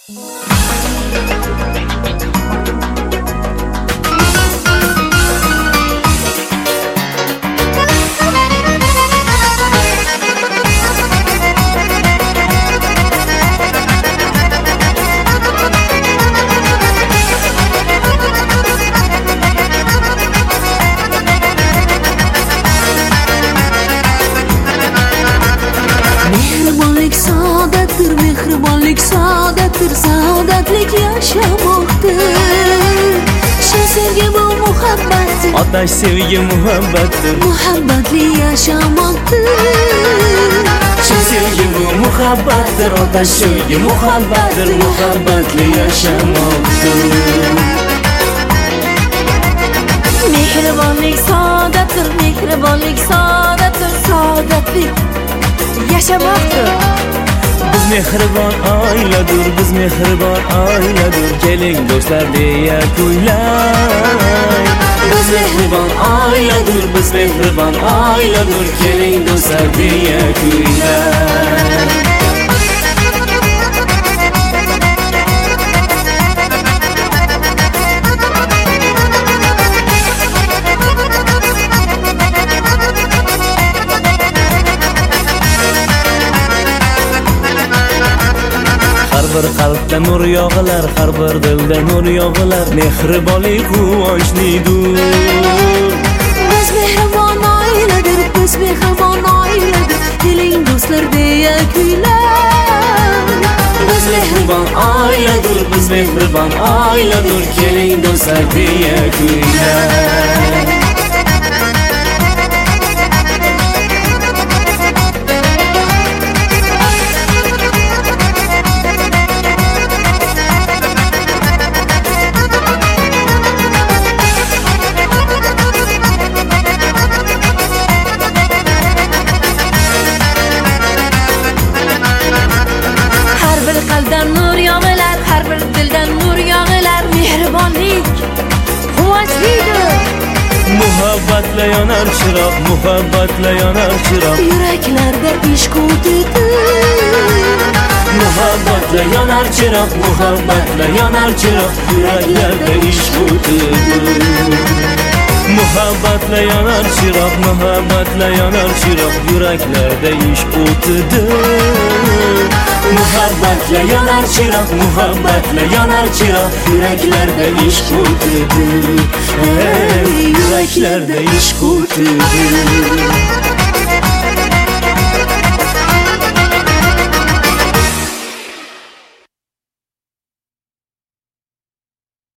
Mehribonlik saodatdir, mehribonlik saodatdir, saodatlik yaşamoqdir. Shu sevgi bu muhabbatdir, Otash sevgi muhabbatdir, muhabbatli yaşamoqdir. Shu sevgi bu muhabbatdir, otash sevgi muhabbatdir, muhabbatli yaşamoqdir. Mehribonlik saodatdir, mehribonlik saodatdir, saodatlik yaşamoqdir. Biz mehribon oiladir, biz mehribon oiladir, keling do'stlar deya kuylay. Biz mehribon oiladir, biz mehribon oiladir, keling do'stlar deya kuylay. Har bir qalbda nur yog'ilar, har bir dilda nur yog'ilar, mehribonlik quvonchlidir. Biz mehribon oiladir, biz mehribon oiladir, keling do'stlar deya kuylay. Biz mehribon oiladir, biz mehribon oiladir, keling do'stlar deya kuylay. Har bir qalbdan nur yog'ilar, har bir dildan nur yog'ilar, mehribonlik quvonchlidir. Muhabbatla yonar chiroq, muhabbatla yonar chiroq, Yuraklarda ishq o'tidir. muhabbatla yonar chiroq, muhabbatla yonar chiroq, yuraklarda ishq o'tidir. Muhabbatla yonar chiroq, muhabbatla yonar chiroq, yuraklarda ishq o'tidir. Muhabbatla yonar chiroq, muhabbatla yonar chiroq, yuraklarda ishq o'tidir. Yuraklarda ishq o'tidir.